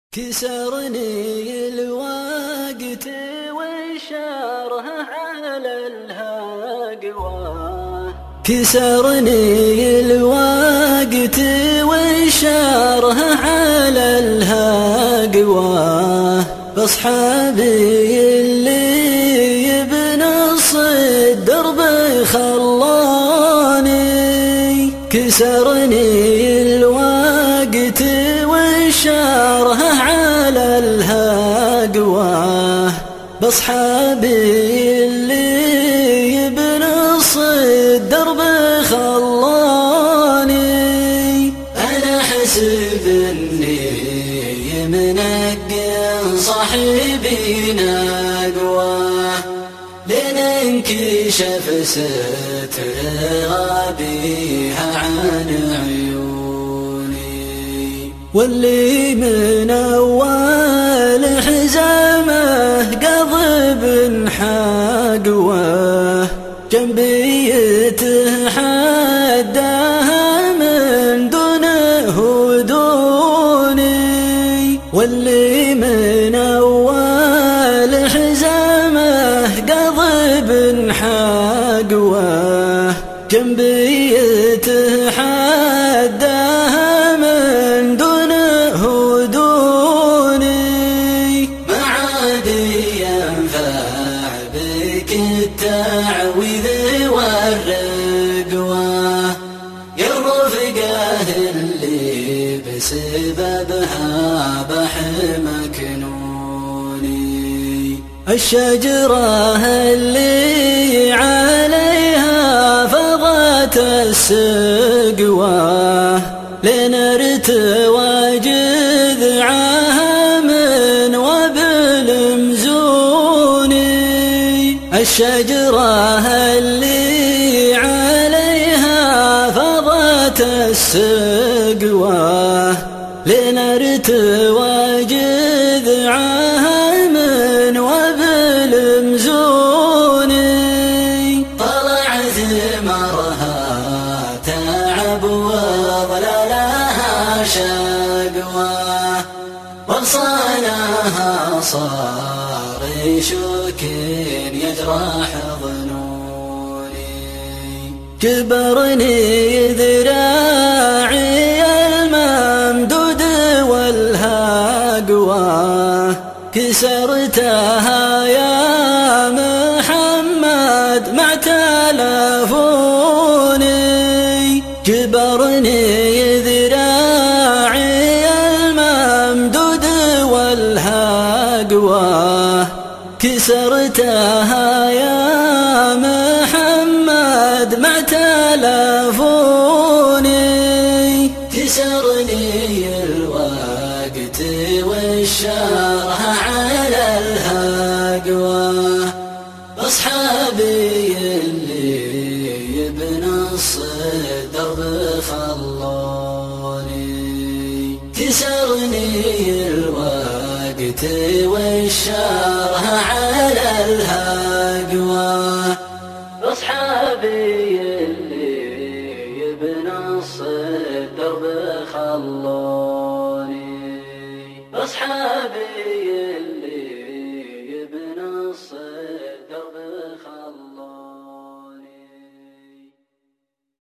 كسرني الوقت وشاره على الهقوى، كسرني الوقت وشاره على الهقوى، باصحابي اللي بنص الدرب خلاني، كسرني الوقت وشاره على الهقوى، باصحابي اللي بنص الدرب خلاني. انا حسب اني منقي صاحبي نقوى، لين انكشف ستر غابيها عن عيوني، واللي من اول حزامه قضب حقوه، جنبي يتحداها من دونه ودوني، واللي من اول حزامه قضب حقوه، جنبي يتحداها من دونه ودوني. ما عاد ينفع بك التعويذ والرقوة، يا الرفقة اللي بسببها بحمكنوني، الشجرة اللي عليها فضت السقوى، لنرتوى جذعها من وبل مزوني، الشجرة اللي عليها فضت السقوى، لنرتوى جذعها من وبل مزوني. طلع ثمرها تعب وظلالها شقوى، وغصانها صار شوك يجرح ظنوني، جبرني ذراعي الممدود والهقوى، كسرتها يا محمد مع تلفوني، جبرني ذراعي الممدود والهقوى، كسرتها يا محمد مع تلفوني. كسرني الوقت والشرح على الهقوى، أصحابي اللي بنص الدرب خلاني، كسرني الوقت والشرح على الهقوى، أصحابي اللي بنص الدرب خلاني، أصحابي